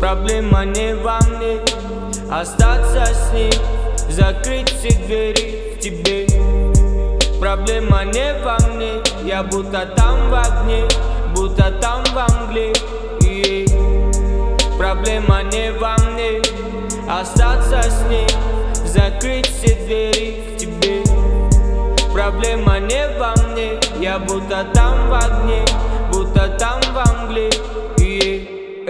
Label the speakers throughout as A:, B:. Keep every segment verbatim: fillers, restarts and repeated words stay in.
A: Проблема не во мне, остаться с ним, закрыть все двери в тебе. Проблема не во мне, я будто там в огне, будто там во мгле. И проблема не во мне, остаться с ней, закрыть все двери к тебе. Проблема не во мне, я будто там в огне, будто там во мгле. И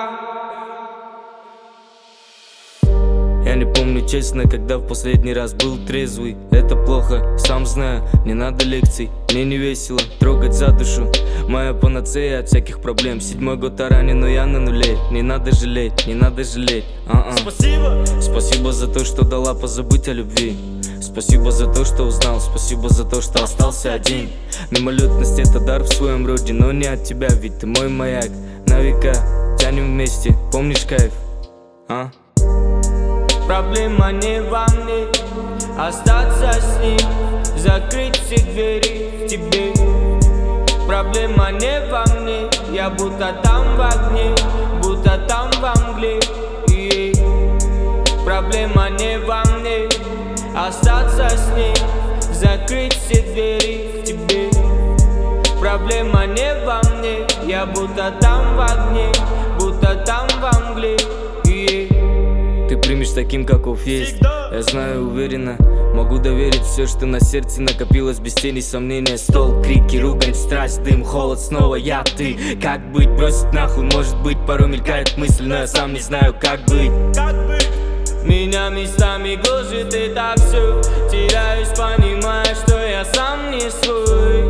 B: я не помню честно, когда в последний раз был трезвый. Это плохо, сам знаю, не надо лекций. Мне не весело трогать за душу, моя панацея от всяких проблем. Седьмой год ранен, но я на нуле. Не надо жалеть, не надо жалеть. А-а.
A: Спасибо.
B: Спасибо за то, что дала позабыть о любви. Спасибо за то, что узнал, спасибо за то, что остался один. Мимолетность — это дар в своем роде, но не от тебя, ведь ты мой маяк. На века тянем вместе, помнишь кайф? А?
A: Проблема не во мне, остаться с ним, закрыть все двери в тебе. Проблема не во мне, я будто там в огне, будто там во мгле. И проблема не во мне, остаться с ней, закрыть все двери в тебе. Проблема не во мне, я будто там в огне, будто там во мгле. И
B: ты примешь таким, каков есть. Я знаю уверенно, могу доверить все, что на сердце накопилось без тени сомнения. Стол, крики, ругань, страсть, дым, холод, снова я, ты. Как быть? Бросить нахуй, может быть, порой мелькает мысль, но я сам не знаю, как быть.
A: Меня местами гложет и так все, теряюсь, понимая, что я сам не свой.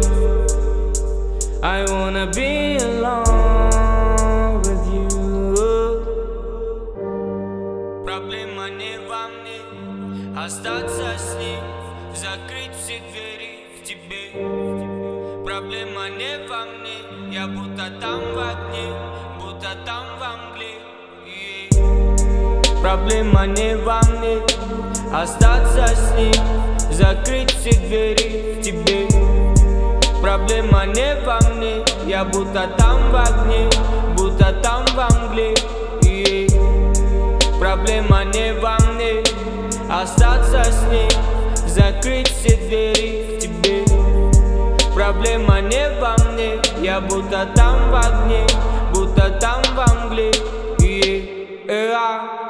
A: I wanna be alone with you. Проблема не во мне, остаться с ним, закрыть все двери в тебе. Проблема не во мне, я будто там в огне, будто там во мгле. Проблема не во мне, остаться с ним, закрыть все двери в тебе. Проблема не во мне, я будто там в огне, будто там во мгле. И проблема не во мне, остаться с ней, закрыть все двери в тебе. Проблема не во мне, я будто там в огне, будто там во мгле. И